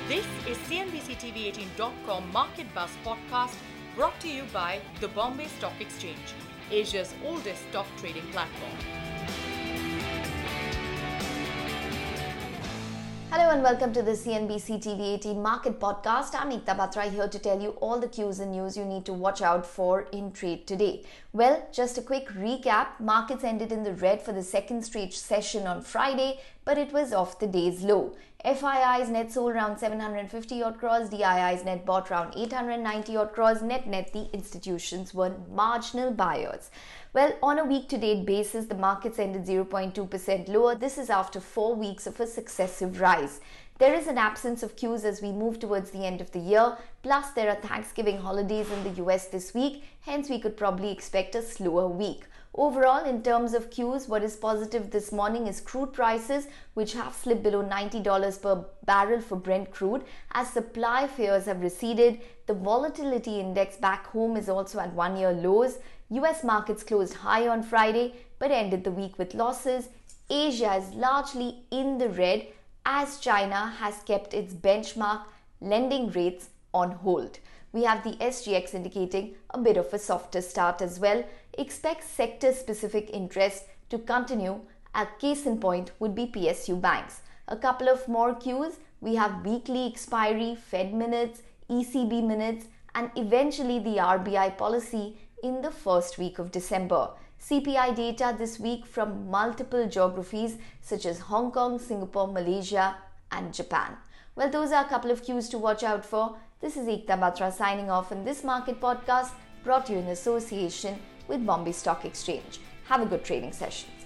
This is CNBC-TV18.com Market Buzz podcast brought to you by the Bombay Stock Exchange, Asia's oldest stock trading platform. Hello and welcome to the CNBC TV18 Market Podcast. I'm Ekta Batra here to tell you all the cues and news you need to watch out for in trade today. Well, just a quick recap. Markets ended in the red for the second straight session on Friday, but it was off the day's low. FII's net sold around 750 odd crores, DII's net bought around 890 odd crores. Net the institutions were marginal buyers. Well, on a week-to-date basis, the markets ended 0.2% lower. This is after 4 weeks of a successive rise. There is an absence of cues as we move towards the end of the year. Plus, there are Thanksgiving holidays in the US this week. Hence, we could probably expect a slower week. Overall, in terms of cues, what is positive this morning is crude prices, which have slipped below $90 per barrel for Brent crude as supply fears have receded. The volatility index back home is also at one-year lows. US markets closed high on Friday but ended the week with losses. Asia is largely in the red as China has kept its benchmark lending rates on hold. We have the SGX indicating a bit of a softer start as well. Expect sector-specific interest to continue. A case in point would be PSU banks. A couple of more cues. We have weekly expiry, Fed minutes, ECB minutes, and eventually the RBI policy in the first week of December. CPI data this week from multiple geographies such as Hong Kong, Singapore, Malaysia, and Japan. Well, those are a couple of cues to watch out for. This is Ekta Batra signing off in this market podcast brought to you in association with Bombay Stock Exchange. Have a good trading session.